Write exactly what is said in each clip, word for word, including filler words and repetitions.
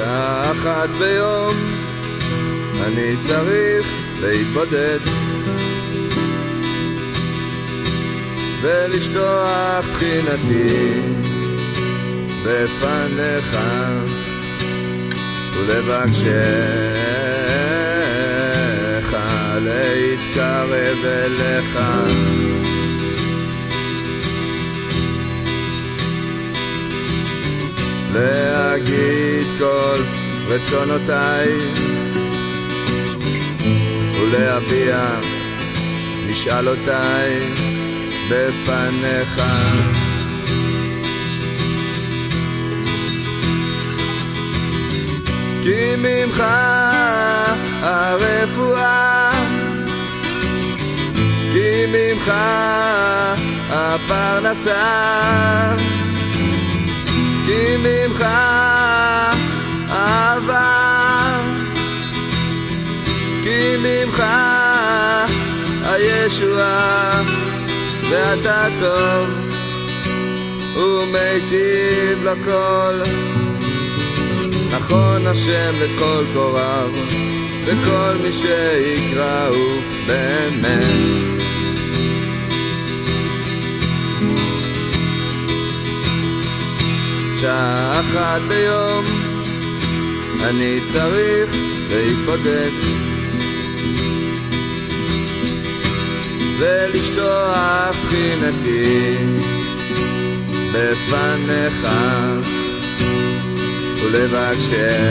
שעה אחת ביום אני צריך להתבודד ולשטוח תחינתי בפניך ולבקשך להתקרב אליך. להגיד כל רצונותיי ולהביע משאלותיי בפניך. כי ממך הרפואה, כי ממך הפרנסה, כי ממך אהבה, כי ממך הישועה, ואתה טוב ומיטיב לכל. נכון השם לכל קוראיו, וכל מי שיקראו באמת. שעה אחת ביום אני צריך להתבודד ולשטוח תחינתי בפניך ולבקשך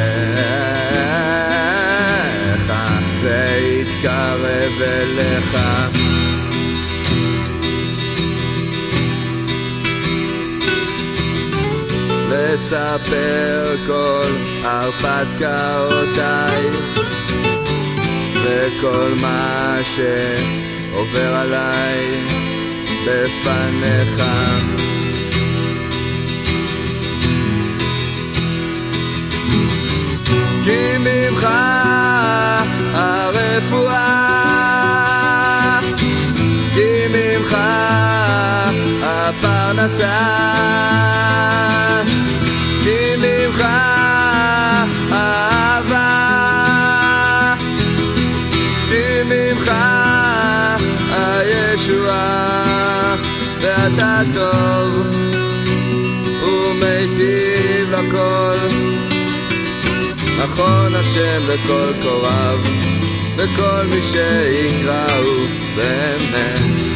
להתקרב אליך. לספר כל הרפתקאותיי וכל מה שעובר עליי בפניך. כי ממך הרפואה, כי ממך הפרנסה, כי ממך האהבה, כי ממך הישועה, ואתה טוב ומיטיב לכל. נכון השם לכל קוראיו, וכל מי שיקראו באמת.